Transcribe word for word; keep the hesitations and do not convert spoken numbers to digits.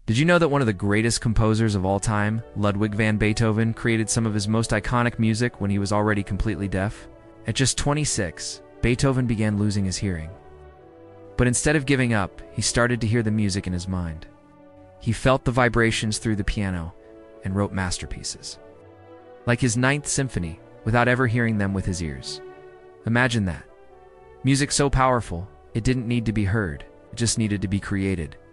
Did you know that one of the greatest composers of all time, Ludwig van Beethoven, created some of his most iconic music when he was already completely deaf? At just twenty-six, Beethoven began losing his hearing. But instead of giving up, he started to hear the music in his mind. He felt the vibrations through the piano and wrote masterpieces. Like his Ninth Symphony, without ever hearing them with his ears. Imagine that. Music so powerful, it didn't need to be heard, it just needed to be created.